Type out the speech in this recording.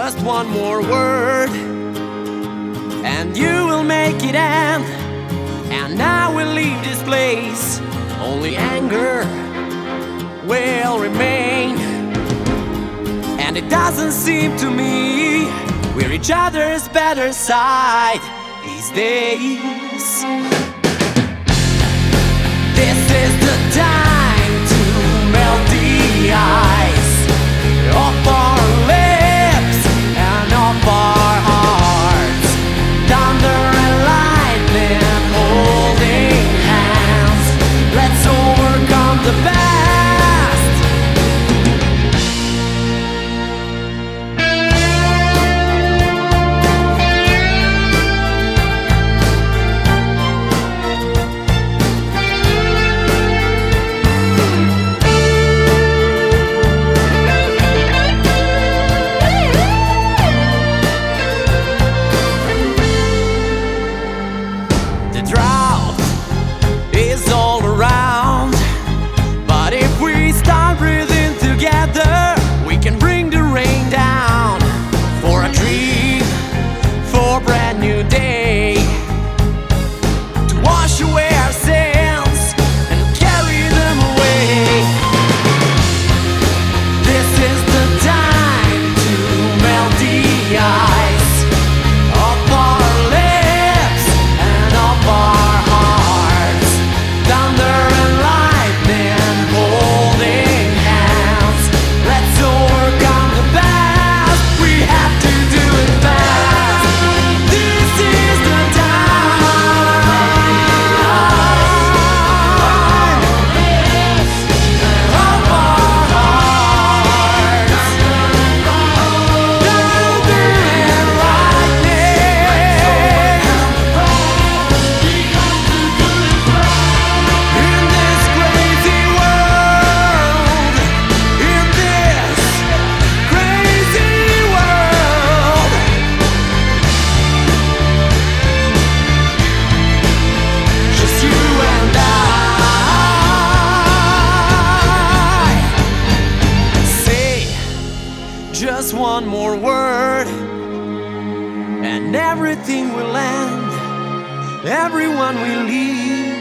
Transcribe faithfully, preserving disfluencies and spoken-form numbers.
Just one more word, and you will make it end. And I will leave this place. Only anger will remain. And it doesn't seem to me we're each other's better side these days. This is the time to melt the ice off our lips and off our hearts. Thunder and lightning holding hands. Let's overcome the past. Just one more word, and everything will end. Everyone will leave.